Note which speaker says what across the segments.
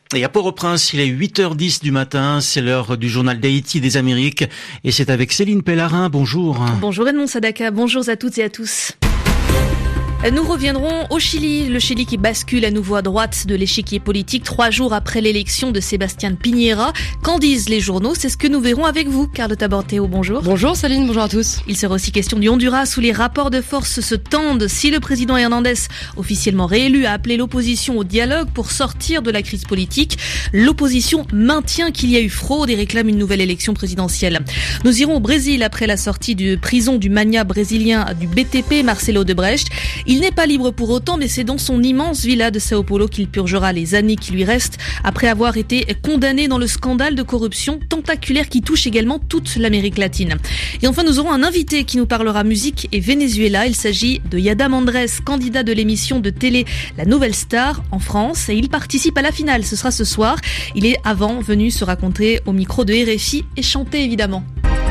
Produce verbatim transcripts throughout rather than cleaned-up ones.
Speaker 1: Et à Port-au-Prince, il est huit heures dix du matin, c'est l'heure du journal d'Haïti des Amériques et c'est avec Céline Pellarin. Bonjour.
Speaker 2: Bonjour Edmond Sadaka, bonjour à toutes et à tous. Nous reviendrons au Chili, le Chili qui bascule à nouveau à droite de l'échiquier politique trois jours après l'élection de Sebastián Piñera. Qu'en disent les journaux? C'est ce que nous verrons avec vous, Carlota Borteo, bonjour.
Speaker 3: Bonjour Céline, bonjour à tous.
Speaker 2: Il sera aussi question du Honduras où les rapports de force se tendent. Si le président Hernández, officiellement réélu, a appelé l'opposition au dialogue pour sortir de la crise politique, l'opposition maintient qu'il y a eu fraude et réclame une nouvelle élection présidentielle. Nous irons au Brésil après la sortie de prison du magnat brésilien du B T P, Marcelo Odebrecht. Il n'est pas libre pour autant, mais c'est dans son immense villa de Sao Paulo qu'il purgera les années qui lui restent, après avoir été condamné dans le scandale de corruption tentaculaire qui touche également toute l'Amérique latine. Et enfin, nous aurons un invité qui nous parlera musique et Venezuela. Il s'agit de Yadam Andrés, candidat de l'émission de télé La Nouvelle Star en France, et il participe à la finale. Ce sera ce soir. Il est avant venu se raconter au micro de R F I et chanter évidemment.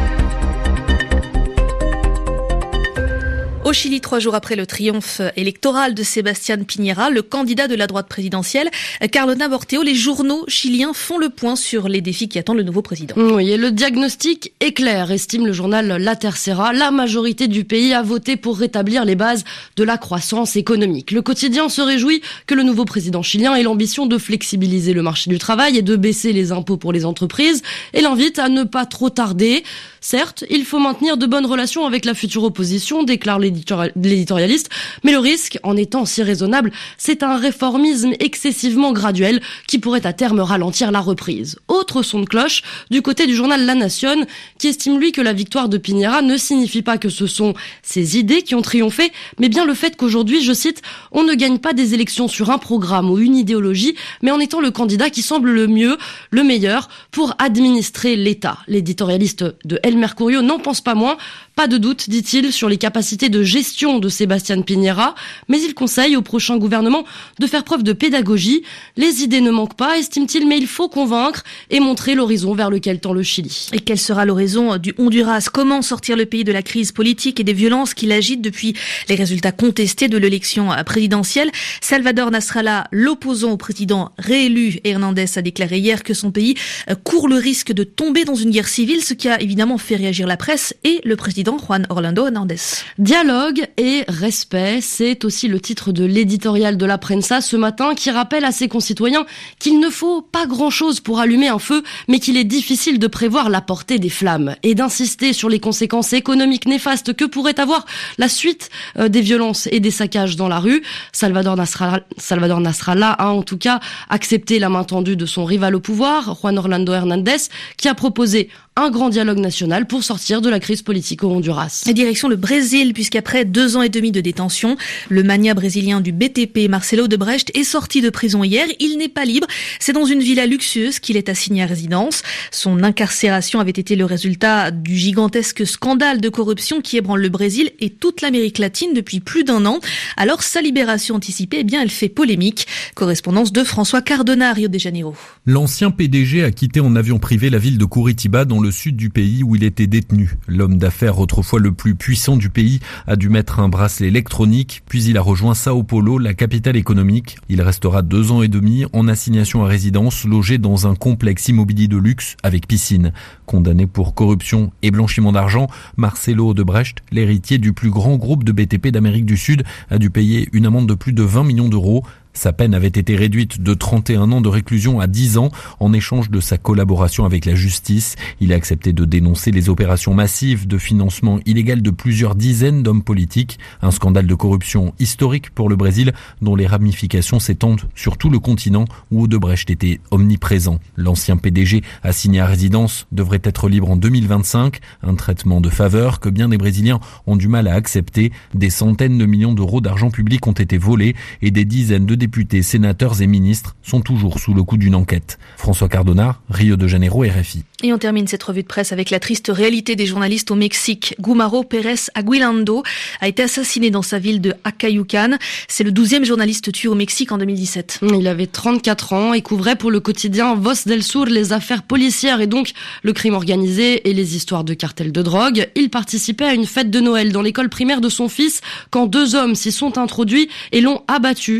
Speaker 2: Au Chili, trois jours après le triomphe électoral de Sebastián Piñera, le candidat de la droite présidentielle, Carlota Borteo, les journaux chiliens font le point sur les défis qui attendent le nouveau président.
Speaker 3: Oui, et le diagnostic est clair, estime le journal La Tercera. La majorité du pays a voté pour rétablir les bases de la croissance économique. Le quotidien se réjouit que le nouveau président chilien ait l'ambition de flexibiliser le marché du travail et de baisser les impôts pour les entreprises et l'invite à ne pas trop tarder. Certes, il faut maintenir de bonnes relations avec la future opposition, déclare l'éditorialiste, mais le risque, en étant si raisonnable, c'est un réformisme excessivement graduel qui pourrait à terme ralentir la reprise. Autre son de cloche du côté du journal La Nation, qui estime lui que la victoire de Piñera ne signifie pas que ce sont ses idées qui ont triomphé, mais bien le fait qu'aujourd'hui, je cite, on ne gagne pas des élections sur un programme ou une idéologie, mais en étant le candidat qui semble le mieux, le meilleur pour administrer l'État. L'éditorialiste de El Mercurio n'en pense pas moins. Pas de doute, dit-il, sur les capacités de gestion de Sebastián Piñera, mais il conseille au prochain gouvernement de faire preuve de pédagogie. Les idées ne manquent pas, estime-t-il, mais il faut convaincre et montrer l'horizon vers lequel tend le Chili.
Speaker 2: Et quelle sera l'horizon du Honduras? Comment sortir le pays de la crise politique et des violences qui l'agitent depuis les résultats contestés de l'élection présidentielle? Salvador Nasralla, l'opposant au président réélu Hernández, a déclaré hier que son pays court le risque de tomber dans une guerre civile, ce qui a évidemment fait réagir la presse et le président Juan Orlando Hernández.
Speaker 3: Dialogue et respect, c'est aussi le titre de l'éditorial de la Prensa ce matin qui rappelle à ses concitoyens qu'il ne faut pas grand-chose pour allumer un feu, mais qu'il est difficile de prévoir la portée des flammes et d'insister sur les conséquences économiques néfastes que pourrait avoir la suite des violences et des saccages dans la rue. Salvador Nasralla, Salvador Nasralla a en tout cas accepté la main tendue de son rival au pouvoir, Juan Orlando Hernández, qui a proposé un grand dialogue national pour sortir de la crise politique au Honduras.
Speaker 2: Et direction le Brésil, puisqu'après deux ans et demi de détention, le magnat brésilien du B T P, Marcelo Odebrecht, est sorti de prison hier. Il n'est pas libre. C'est dans une villa luxueuse qu'il est assigné à résidence. Son incarcération avait été le résultat du gigantesque scandale de corruption qui ébranle le Brésil et toute l'Amérique latine depuis plus d'un an. Alors, sa libération anticipée, eh bien, elle fait polémique. Correspondance de François Cardona, Rio de Janeiro.
Speaker 4: L'ancien P D G a quitté en avion privé la ville de Curitiba dans le sud du pays où il était détenu. L'homme d'affaires autrefois le plus puissant du pays a dû mettre un bracelet électronique, puis il a rejoint Sao Paulo, la capitale économique. Il restera deux ans et demi en assignation à résidence, logé dans un complexe immobilier de luxe avec piscine. Condamné pour corruption et blanchiment d'argent, Marcelo Odebrecht, l'héritier du plus grand groupe de B T P d'Amérique du Sud, a dû payer une amende de plus de vingt millions d'euros. Sa peine avait été réduite de trente et un ans de réclusion à dix ans en échange de sa collaboration avec la justice. Il a accepté de dénoncer les opérations massives de financement illégal de plusieurs dizaines d'hommes politiques. Un scandale de corruption historique pour le Brésil dont les ramifications s'étendent sur tout le continent où Odebrecht était omniprésent. L'ancien P D G assigné à résidence devrait être libre en deux mille vingt-cinq. Un traitement de faveur que bien des Brésiliens ont du mal à accepter. Des centaines de millions d'euros d'argent public ont été volés et des dizaines de députés, sénateurs et ministres sont toujours sous le coup d'une enquête. François Cardona, Rio de Janeiro, R F I.
Speaker 2: Et on termine cette revue de presse avec la triste réalité des journalistes au Mexique. Gumaro Pérez Aguilando a été assassiné dans sa ville de Acayucan. C'est le douzième journaliste tué au Mexique en deux mille dix-sept.
Speaker 3: Il avait trente-quatre ans et couvrait pour le quotidien Voz del Sur les affaires policières et donc le crime organisé et les histoires de cartels de drogue. Il participait à une fête de Noël dans l'école primaire de son fils quand deux hommes s'y sont introduits et l'ont abattu devant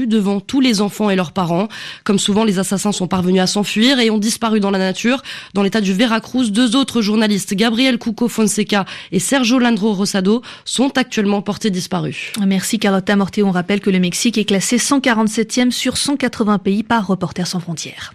Speaker 3: tous les enfants et leurs parents. Comme souvent, les assassins sont parvenus à s'enfuir et ont disparu dans la nature. Dans l'état du Veracruz, deux autres journalistes, Gabriel Cuco Fonseca et Sergio Landro Rosado, sont actuellement portés disparus.
Speaker 2: Merci Carlotta Morté. On rappelle que le Mexique est classé cent quarante-septième sur cent quatre-vingts pays par Reporters sans frontières.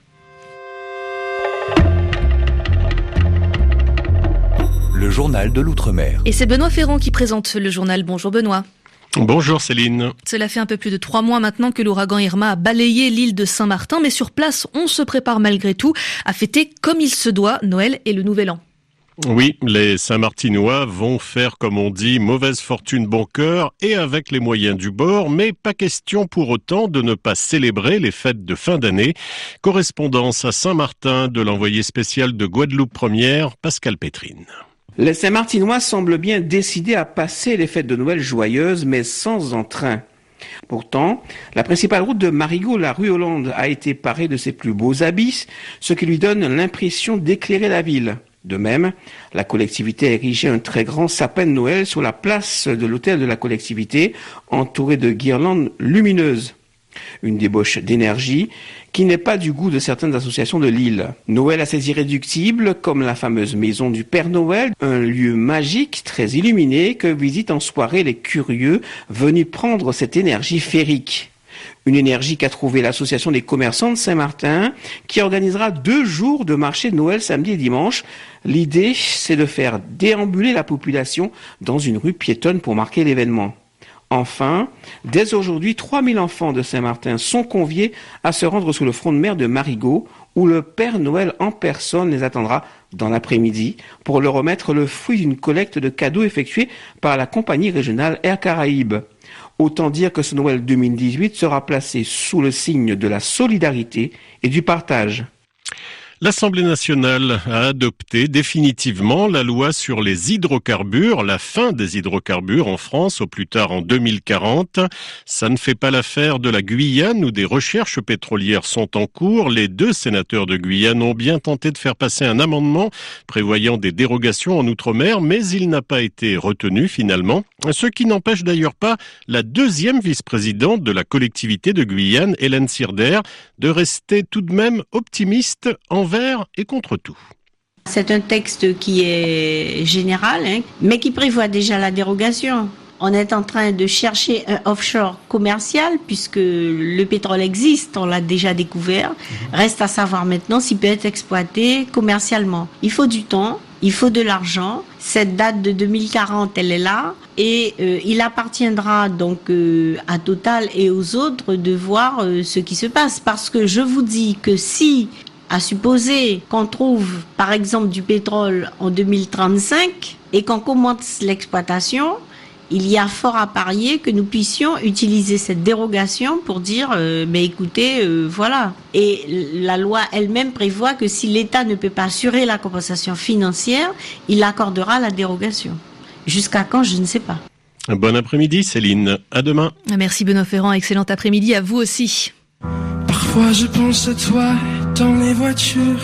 Speaker 5: Le journal de l'Outre-mer.
Speaker 2: Et c'est Benoît Ferrand qui présente le journal. Bonjour Benoît.
Speaker 6: Bonjour Céline.
Speaker 2: Cela fait un peu plus de trois mois maintenant que l'ouragan Irma a balayé l'île de Saint-Martin, mais sur place, on se prépare malgré tout à fêter comme il se doit Noël et le Nouvel An.
Speaker 6: Oui, les Saint-Martinois vont faire, comme on dit, mauvaise fortune bon cœur et avec les moyens du bord, mais pas question pour autant de ne pas célébrer les fêtes de fin d'année. Correspondance à Saint-Martin de l'envoyé spécial de Guadeloupe Première, Pascal Pétrine.
Speaker 7: Les Saint-Martinois semblent bien décidés à passer les fêtes de Noël joyeuses, mais sans entrain. Pourtant, la principale route de Marigot, la rue Hollande, a été parée de ses plus beaux habits, ce qui lui donne l'impression d'éclairer la ville. De même, la collectivité a érigé un très grand sapin de Noël sur la place de l'hôtel de la collectivité, entouré de guirlandes lumineuses. Une débauche d'énergie qui n'est pas du goût de certaines associations de l'île. Noël a ses irréductibles, comme la fameuse maison du Père Noël, un lieu magique très illuminé que visitent en soirée les curieux venus prendre cette énergie féerique. Une énergie qu'a trouvée l'association des commerçants de Saint-Martin, qui organisera deux jours de marché de Noël samedi et dimanche. L'idée, c'est de faire déambuler la population dans une rue piétonne pour marquer l'événement. Enfin, dès aujourd'hui, trois mille enfants de Saint-Martin sont conviés à se rendre sous le front de mer de Marigot, où le Père Noël en personne les attendra dans l'après-midi pour leur remettre le fruit d'une collecte de cadeaux effectuée par la compagnie régionale Air Caraïbes. Autant dire que ce Noël deux mille dix-huit sera placé sous le signe de la solidarité et du partage.
Speaker 6: L'Assemblée nationale a adopté définitivement la loi sur les hydrocarbures, la fin des hydrocarbures en France au plus tard en deux mille quarante. Ça ne fait pas l'affaire de la Guyane où des recherches pétrolières sont en cours. Les deux sénateurs de Guyane ont bien tenté de faire passer un amendement prévoyant des dérogations en Outre-mer, mais il n'a pas été retenu finalement. Ce qui n'empêche d'ailleurs pas la deuxième vice-présidente de la collectivité de Guyane, Hélène Sirder, de rester tout de même optimiste envers et contre tout.
Speaker 8: C'est un texte qui est général, hein, mais qui prévoit déjà la dérogation. On est en train de chercher un offshore commercial puisque le pétrole existe, on l'a déjà découvert. Reste à savoir maintenant s'il peut être exploité commercialement. Il faut du temps, il faut de l'argent. Cette date de deux mille quarante, elle est là et euh, il appartiendra donc euh, à Total et aux autres de voir euh, ce qui se passe. Parce que je vous dis que si à supposer qu'on trouve, par exemple, du pétrole en deux mille trente-cinq et qu'on commence l'exploitation, il y a fort à parier que nous puissions utiliser cette dérogation pour dire, euh, mais écoutez, euh, voilà. Et la loi elle-même prévoit que si l'État ne peut pas assurer la compensation financière, il accordera la dérogation. Jusqu'à quand, je ne sais pas.
Speaker 6: Bon après-midi, Céline. À demain.
Speaker 2: Merci Benoît Ferrand. Excellent après-midi à vous aussi.
Speaker 9: Parfois je pense à toi dans les voitures.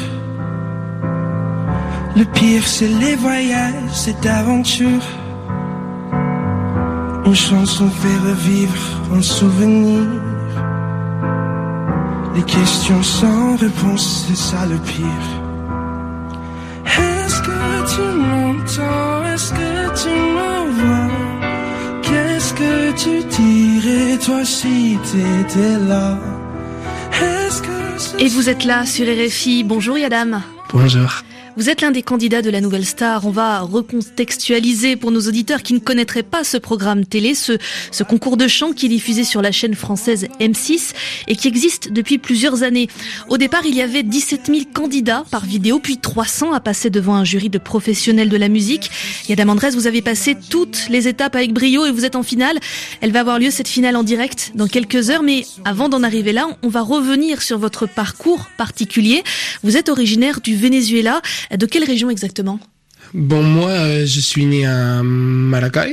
Speaker 9: Le pire c'est les voyages, cette aventure. Une chanson fait revivre un souvenir. Les questions sans réponse, c'est ça le pire. Est-ce que tu m'entends? Est-ce que tu me vois? Qu'est-ce que tu dirais toi si t'étais là?
Speaker 2: Et vous êtes là sur R F I. Bonjour Yadam.
Speaker 9: Bonjour.
Speaker 2: Vous êtes l'un des candidats de la Nouvelle Star. On va recontextualiser pour nos auditeurs qui ne connaîtraient pas ce programme télé, ce, ce concours de chant qui est diffusé sur la chaîne française M six et qui existe depuis plusieurs années. Au départ, il y avait dix-sept mille candidats par vidéo, puis trois cents à passer devant un jury de professionnels de la musique. Yadam Andrés, vous avez passé toutes les étapes avec brio et vous êtes en finale. Elle va avoir lieu, cette finale, en direct dans quelques heures. Mais avant d'en arriver là, on va revenir sur votre parcours particulier. Vous êtes originaire du Venezuela. De quelle région exactement ?
Speaker 9: Bon, moi, euh, je suis né à Maracay.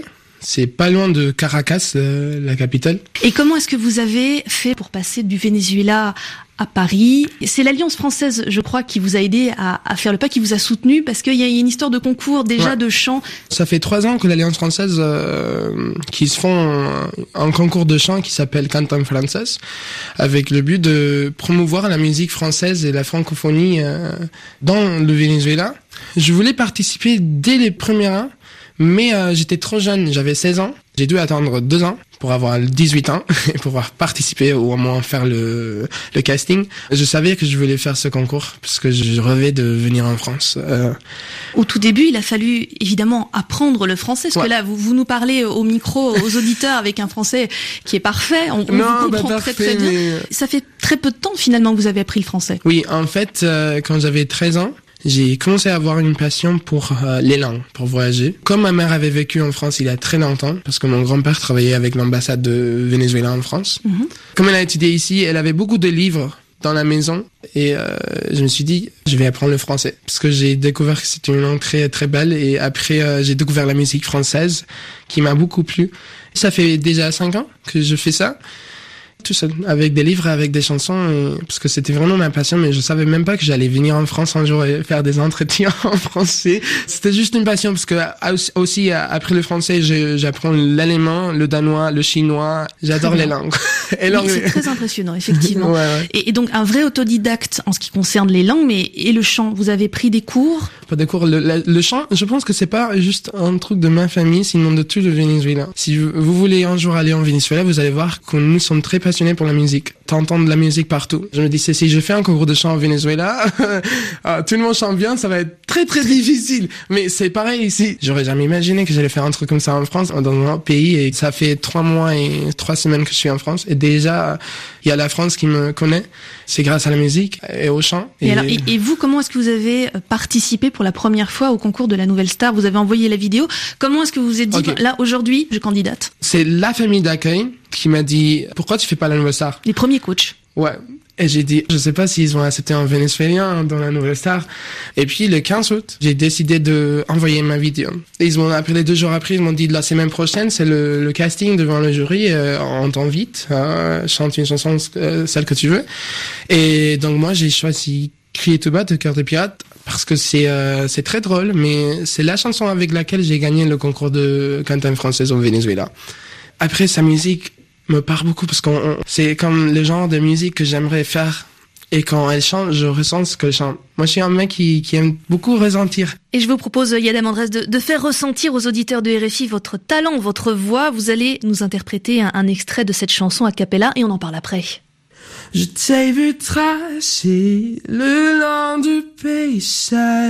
Speaker 10: C'est pas loin de Caracas, euh, la capitale.
Speaker 2: Et comment est-ce que vous avez fait pour passer du Venezuela à Paris? C'est l'Alliance française, je crois, qui vous a aidé à, à faire le pas, qui vous a soutenu, parce qu'il y a une histoire de concours déjà, ouais. de chant.
Speaker 10: Ça fait trois ans que l'Alliance française, euh, qui se font un concours de chant qui s'appelle Cantam Francés, avec le but de promouvoir la musique française et la francophonie euh, dans le Venezuela. Je voulais participer dès les premiers rangs, mais euh, j'étais trop jeune, j'avais seize ans. J'ai dû attendre deux ans pour avoir dix-huit ans et pouvoir participer ou au moins faire le, le casting. Je savais que je voulais faire ce concours parce que je rêvais de venir en France. Euh...
Speaker 2: Au tout début, il a fallu évidemment apprendre le français, parce ouais. que là, vous, vous nous parlez au micro, aux auditeurs, avec un français qui est parfait. On, on non, vous comprend bah parfait, très très bien. Mais... Ça fait très peu de temps finalement que vous avez appris le français.
Speaker 10: Oui, en fait, euh, quand j'avais treize ans, j'ai commencé à avoir une passion pour euh, les langues, pour voyager. Comme ma mère avait vécu en France il y a très longtemps, parce que mon grand-père travaillait avec l'ambassade de Venezuela en France. Mm-hmm. Comme elle a étudié ici, elle avait beaucoup de livres dans la maison et euh, je me suis dit, je vais apprendre le français. Parce que j'ai découvert que c'était une langue très, très belle et après euh, j'ai découvert la musique française qui m'a beaucoup plu. Ça fait déjà cinq ans que je fais ça. Tout seul, avec des livres, avec des chansons, et, parce que c'était vraiment ma passion, mais je savais même pas que j'allais venir en France un jour et faire des entretiens en français. C'était juste une passion, parce que aussi, après le français, je, j'apprends l'allemand, le danois, le chinois, j'adore les langues. Et
Speaker 2: l'anglais. Oui, c'est très impressionnant, effectivement. ouais, ouais. Et, et donc, un vrai autodidacte en ce qui concerne les langues, mais et le chant, vous avez pris des cours?
Speaker 10: Pas des cours, le, le, le chant, je pense que c'est pas juste un truc de ma famille, sinon de tout le Venezuela. Si vous, vous voulez un jour aller en Venezuela, vous allez voir que nous sommes très passionné pour la musique. T'entends de la musique partout. Je me dis, c'est si je fais un concours de chant au Venezuela, tout le monde chante bien, ça va être très très difficile. Mais c'est pareil ici. J'aurais jamais imaginé que j'allais faire un truc comme ça en France, dans un autre pays. Et ça fait trois mois et trois semaines que je suis en France. Et déjà, il y a la France qui me connaît. C'est grâce à la musique et au chant.
Speaker 2: Et, et, alors, et, et vous, comment est-ce que vous avez participé pour la première fois au concours de la Nouvelle Star? Vous avez envoyé la vidéo. Comment est-ce que vous vous êtes dit, okay. là, aujourd'hui, je candidate?
Speaker 10: C'est la famille d'accueil qui m'a dit, pourquoi tu fais pas la Nouvelle Star?
Speaker 2: Les premiers coachs.
Speaker 10: Ouais. Et j'ai dit, je sais pas s'ils ont accepté un Vénézuélien dans la Nouvelle Star. Et puis, le quinze août, j'ai décidé de envoyer ma vidéo. Et ils m'ont appelé deux jours après, ils m'ont dit, la semaine prochaine, c'est le, le casting devant le jury, euh, on t'invite, euh, chante une chanson, euh, celle que tu veux. Et donc, moi, j'ai choisi Crier tout bas de Cœur de Pirate, parce que c'est, euh, c'est très drôle, mais c'est la chanson avec laquelle j'ai gagné le concours de Cantam Francés au Venezuela. Après, sa musique me parle beaucoup parce que c'est comme le genre de musique que j'aimerais faire. Et quand elle chante, je ressens ce qu'elle chante. Moi, je suis un mec qui, qui aime beaucoup ressentir.
Speaker 2: Et je vous propose, Yadam Andrés, de, de faire ressentir aux auditeurs de R F I votre talent, votre voix. Vous allez nous interpréter un, un extrait de cette chanson a cappella et on en parle après.
Speaker 9: Je t'ai vu tracer le long du paysage,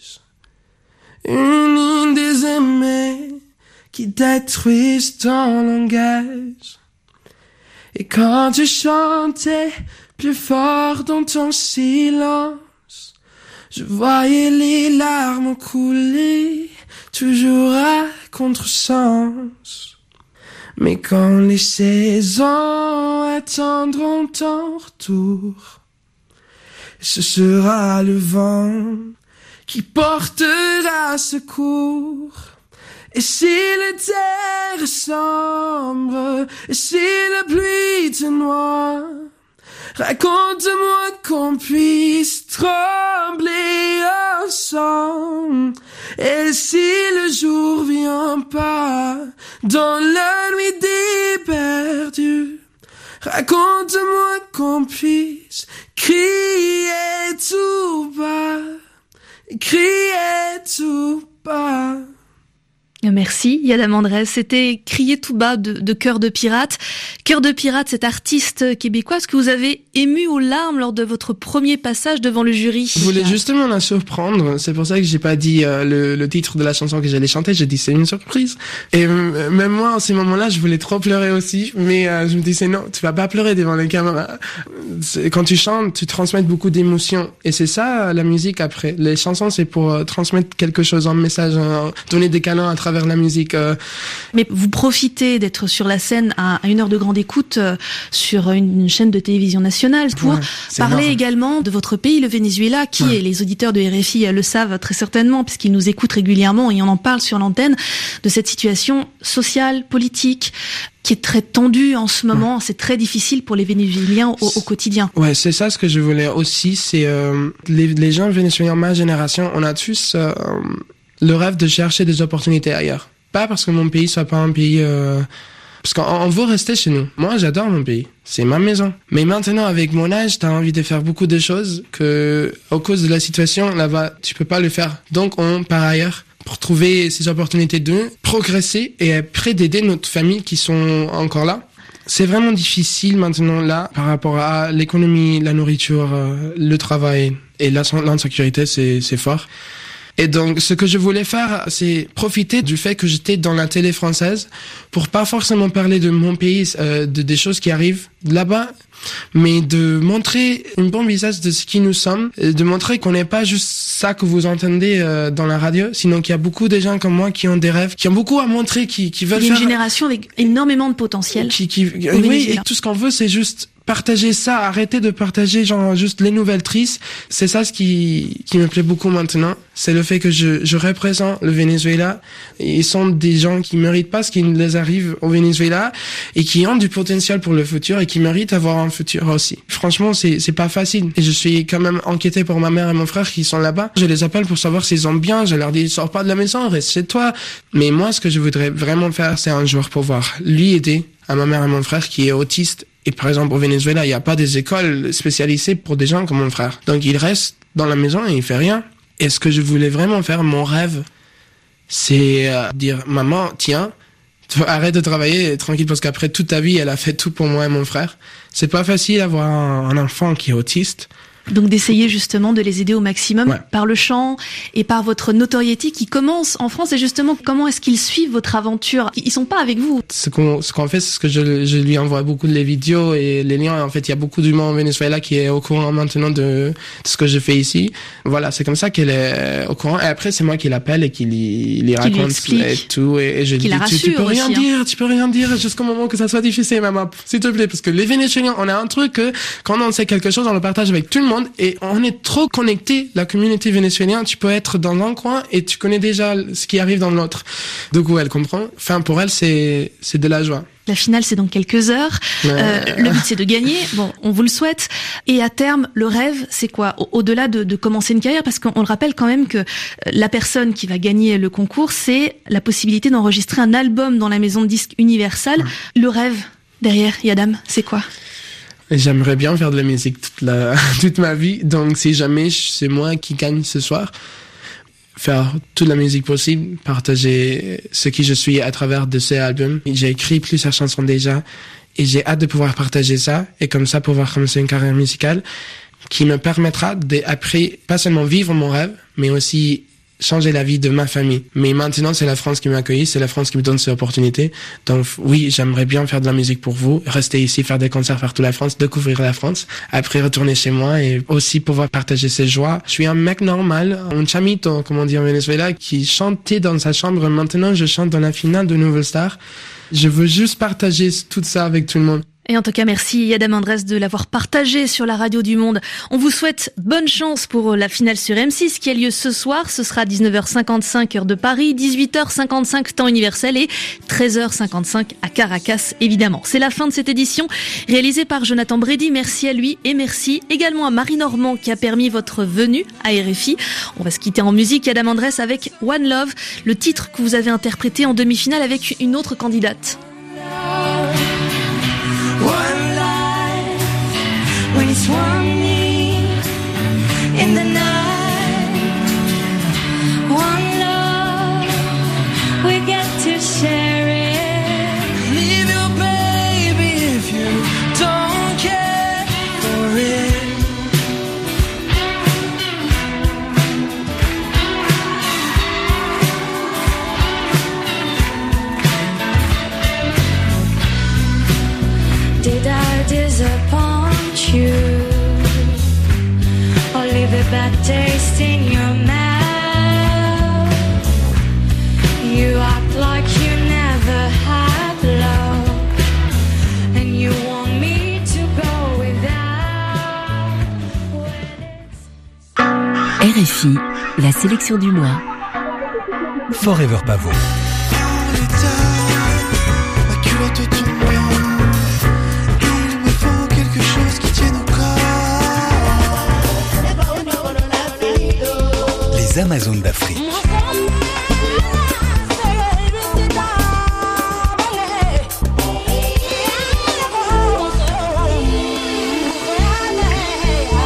Speaker 9: une ligne des aimés qui détruisent ton langage. Et quand tu chantais plus fort dans ton silence, je voyais les larmes couler, toujours à contresens. Mais quand les saisons attendront ton retour, ce sera le vent qui portera secours. Et si le terre est sombre, et si la pluie te noie, raconte-moi qu'on puisse trembler ensemble. Et si le jour vient pas, dans la nuit des perdus, raconte-moi qu'on puisse crier tout bas, crier tout bas.
Speaker 2: Merci Yadam Andrés, c'était Crier tout bas de, de Cœur de Pirate. Cœur de Pirate, cet artiste québécois, est-ce que vous avez ému aux larmes lors de votre premier passage devant le jury?
Speaker 10: Je voulais justement la surprendre, c'est pour ça que j'ai pas dit euh, le, le titre de la chanson que j'allais chanter, j'ai dit c'est une surprise. Et euh, même moi, en ces moments-là, je voulais trop pleurer aussi, mais euh, je me disais non, tu vas pas pleurer devant les caméras. C'est, quand tu chantes, tu transmets beaucoup d'émotions, et c'est ça la musique après. Les chansons, c'est pour euh, transmettre quelque chose, un message, un, donner des câlins à travers faire de la musique. Euh...
Speaker 2: Mais vous profitez d'être sur la scène à une heure de grande écoute euh, sur une chaîne de télévision nationale pour
Speaker 10: ouais,
Speaker 2: parler
Speaker 10: énorme.
Speaker 2: également de votre pays, le Venezuela, qui
Speaker 10: ouais.
Speaker 2: est, les auditeurs de R F I le savent très certainement, puisqu'ils nous écoutent régulièrement et on en parle sur l'antenne, de cette situation sociale, politique, qui est très tendue en ce moment. Ouais. C'est très difficile pour les Vénézuéliens au, au quotidien.
Speaker 10: Ouais, c'est ça ce que je voulais aussi, c'est euh, les, les gens vénézuéliens, ma génération, on a tous euh, le rêve de chercher des opportunités ailleurs. Pas parce que mon pays soit pas un pays... Euh, parce qu'on on veut rester chez nous. Moi, j'adore mon pays. C'est ma maison. Mais maintenant, avec mon âge, t'as envie de faire beaucoup de choses que, à cause de la situation, là-bas, tu peux pas le faire. Donc, on part ailleurs pour trouver ces opportunités de progresser et après d'aider notre famille qui sont encore là. C'est vraiment difficile maintenant, là, par rapport à l'économie, la nourriture, euh, le travail et l'insécurité, c'est, c'est fort. Et donc, ce que je voulais faire, c'est profiter du fait que j'étais dans la télé française pour pas forcément parler de mon pays, euh, de des choses qui arrivent là-bas, mais de montrer un bon visage de ce qui nous sommes, et de montrer qu'on n'est pas juste ça que vous entendez euh, dans la radio, sinon qu'il y a beaucoup de gens comme moi qui ont des rêves, qui ont beaucoup à montrer, qui, qui veulent faire...
Speaker 2: Il y a une
Speaker 10: faire...
Speaker 2: génération avec énormément de potentiel.
Speaker 10: Qui, qui... Oui, et tout ce qu'on veut, c'est juste partager ça, arrêter de partager genre juste les nouvelles tristes. C'est ça ce qui qui me plaît beaucoup maintenant, c'est le fait que je je représente le Venezuela. Ils sont des gens qui méritent pas ce qui les arrive au Venezuela et qui ont du potentiel pour le futur et qui méritent d'avoir un futur aussi. Franchement, c'est c'est pas facile et je suis quand même inquiété pour ma mère et mon frère qui sont là-bas. Je les appelle pour savoir s'ils ont bien, je leur dis sors pas de la maison, reste chez toi. Mais moi ce que je voudrais vraiment faire, c'est un jour pouvoir lui aider à ma mère et mon frère qui est autiste. Et par exemple, au Venezuela, il n'y a pas des écoles spécialisées pour des gens comme mon frère. Donc, il reste dans la maison et il fait rien. Et ce que je voulais vraiment faire, mon rêve, c'est euh, dire, maman, tiens, arrête de travailler tranquille parce qu'après toute ta vie, elle a fait tout pour moi et mon frère. C'est pas facile d'avoir un, un enfant qui est autiste.
Speaker 2: Donc d'essayer justement de les aider au maximum
Speaker 10: ouais.
Speaker 2: par le chant et par votre notoriété qui commence en France. Et justement, comment est-ce qu'ils suivent votre aventure? Ils sont pas avec vous.
Speaker 10: Ce qu'on, ce qu'on fait, c'est que je, je lui envoie beaucoup de les vidéos et les liens. En fait, il y a beaucoup du monde au Venezuela qui est au courant maintenant de, de ce que je fais ici. Voilà, c'est comme ça qu'elle est au courant. Et après, c'est moi qui l'appelle et qui lui, lui raconte et tout. Et, et je lui dis, tu, tu peux rien
Speaker 2: aussi,
Speaker 10: dire,
Speaker 2: hein.
Speaker 10: tu peux rien dire jusqu'au moment que ça soit difficile, maman. S'il te plaît, parce que les Vénézuéliens, on a un truc que quand on sait quelque chose, on le partage avec tout le monde. Et on est trop connecté, la communauté vénézuélienne. Tu peux être dans un coin et tu connais déjà ce qui arrive dans l'autre. Du coup, elle comprend. Enfin, pour elle, c'est c'est de la joie.
Speaker 2: La finale, c'est dans quelques heures.
Speaker 10: Ouais.
Speaker 2: Euh, le but, c'est de gagner. Bon, on vous le souhaite. Et à terme, le rêve, c'est quoi? Au-delà de, de commencer une carrière, parce qu'on le rappelle quand même que la personne qui va gagner le concours, c'est la possibilité d'enregistrer un album dans la maison de disques Universal. Ouais. Le rêve derrière, Yadam, c'est quoi?
Speaker 10: J'aimerais bien faire de la musique toute, la, toute ma vie, donc si jamais c'est moi qui gagne ce soir, faire toute la musique possible, partager ce qui je suis à travers de ces albums. J'ai écrit plusieurs chansons déjà et j'ai hâte de pouvoir partager ça et comme ça pouvoir commencer une carrière musicale qui me permettra d'après pas seulement vivre mon rêve, mais aussi changer la vie de ma famille. Mais maintenant, c'est la France qui m'a accueilli, c'est la France qui me donne ces opportunités. Donc oui, j'aimerais bien faire de la musique pour vous, rester ici, faire des concerts partout la France, découvrir la France, après retourner chez moi et aussi pouvoir partager ces joies. Je suis un mec normal, un chamito, comme on dit en Venezuela, qui chantait dans sa chambre. Maintenant, je chante dans la finale de Nouvelle Star. Je veux juste partager tout ça avec tout le monde.
Speaker 2: Et en tout cas, merci Yadam Andres de l'avoir partagé sur la radio du Monde. On vous souhaite bonne chance pour la finale sur M six qui a lieu ce soir. Ce sera dix-neuf heures cinquante-cinq heure de Paris, dix-huit heures cinquante-cinq temps universel et treize heures cinquante-cinq à Caracas, évidemment. C'est la fin de cette édition réalisée par Jonathan Brady. Merci à lui et merci également à Marie Normand qui a permis votre venue à R F I. On va se quitter en musique, Yadam Andres, avec One Love, le titre que vous avez interprété en demi-finale avec une autre candidate.
Speaker 9: One life when it's warming in the night. One love, we get to share it. Leave your baby if you don't care for it. Did I disappoint you or leave a bad taste in your mouth? You act
Speaker 11: R F I, la sélection du mois.
Speaker 5: Forever Pavot. Les Amazones d'Afrique.